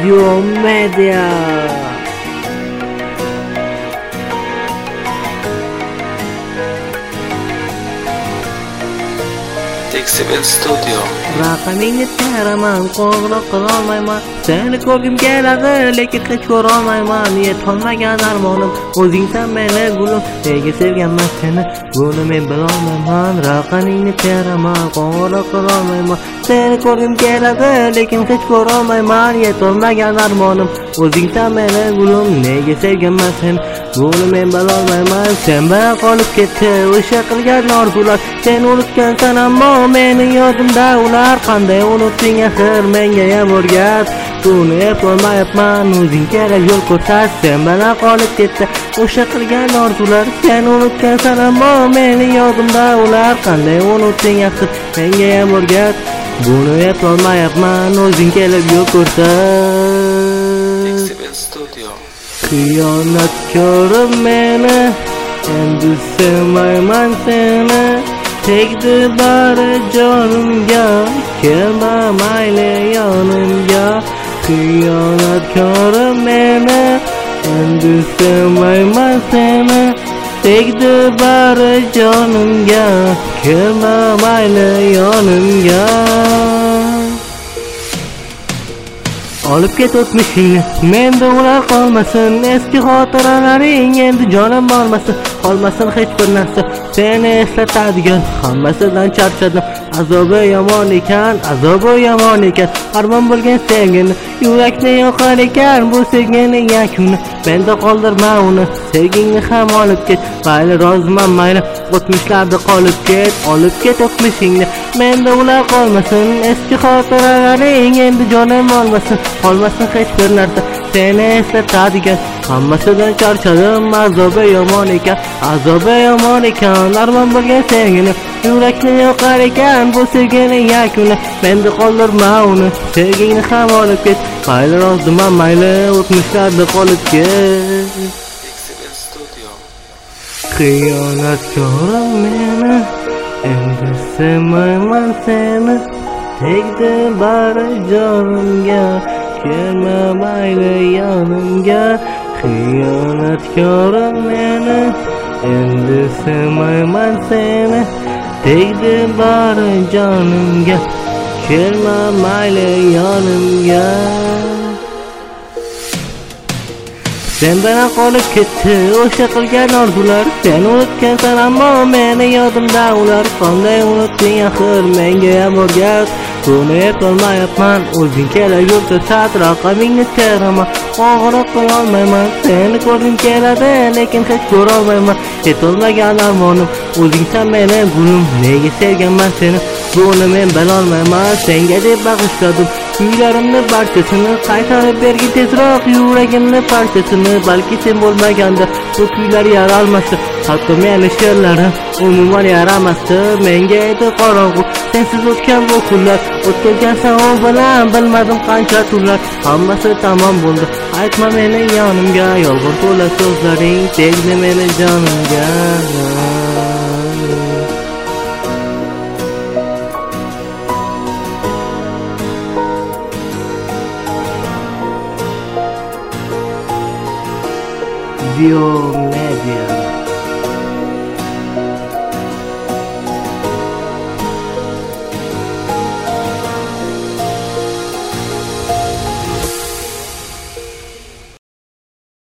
Video Media. Decibel Studio. Raqamingni teraman, qo'ng'iroq qilolmayman. Seni ko'rgim keladi, lekin hech ko'rolmayman. Yetolmagan armonim, o'zingsan meni gulim. Nega sevganman seni, buni men bilolmayman. Raqamingni teraman, qo'ng'iroq qilolmayman. Seni ko'rgim keladi, lekin hech ko'rolmayman. Yetolmagan armonim, o'zingsan meni gulim. Nega sevganman seni, buni men bilolmayman. Sen bilan qolib ketdi o'sha qilgan orzular. Sen unutgansan ammo meni yodimda ular. Qanday unutding axir, menga ham o'rgat. Buni eplolmayapman, o'zing kerak yo'l ko'rsat. Sen bilan qolib ketdi o'sha qilgan orzular. Sen unutgansan ammo meni yodimda ular. Qanday unutding axir, menga ham o'rgat. Buni eplolmayapman, o'zing kelib yo'l ko'rsat. Decibel Studio. Xiyonatkorim meni, endi sevmayman seni. Tegdi bari jonimga, kelma mayli yonimga. Xiyonatkorim meni, endi sevmayman seni. Tegdi bari jonimga, kelma mayli yonimga. Olib ket o'tmishingni, menda ular qolmasin. Eski xotiralaring endi jonim bormasin. Qolmasin hech bir narsa seni eslatadigan. Hammasidan charchadim, azobi yomon ekan, azobi yomon ekan. Armon bo'lgan sevgini, yurakni yoqar ekan. Bu sevgining yakuni, menda qoldirma uni. Sevgingni ham olib ket, mayli roziman mayli. O'tmishlarda qolib ket, olib ket o'tmishingni, menda ular qolmasin. Eski xotiralaring endi jonim olmasin. Qolmasin hech bir narsa seni eslatadigan. Hammasidan charchadim, azobi yomon ekan, azobi yomon ekan. Armon bo'lgan sevgini, yurakni yoqar ekan. Bu sevgining yakuni, menda qoldirma uni. Sevgingni ham olib ket, mayli roziman mayli. O'tmishlarda qolib ket. Decibel Studio. Xiyonatkorim meni, endi sevmayman seni. Tegdi bari jonimga, kelma mayli yonimga. Xiyonatkorim meni, endi sevmayman seni. Tegdi bari jonimga, kelma mayli yonimga. Sen bilan qolib ketdi o'sha qilgan orzular. Sen unutgansan ammo meni yodimda ular. Qanday unutding axir, menga ham o'rgat. Buni eplolmayapman, o'zing kerak yo'l ko'rsat. Raqamingni teraman, qo'ng'iroq qilolmayman. Seni ko'rgim keladi, lekin hech ko'rolmayman. Yetolmagan armonim, o'zingsan meni gulim. Nega sevganman seni, buni men bilolmayman. Senga deb bag'ishladim kuylarimni barchasini. Qaytarib bergin tezroq yuragimni parchasini. Balki sen bo'lmaganda bu kuylar yaralmasdi. Hatto meni she'rlarim umuman yaramasdi. Menga edi qorong'u sensiz o'tgan bu kunlar. O'tkazgansan u bilan bilmadim qancha tunlar. Hammasi tamom bo'ldi, aytma meni yonimga. Yolg'on to'la so'zlaring tegdi meni jonimga. Video Media.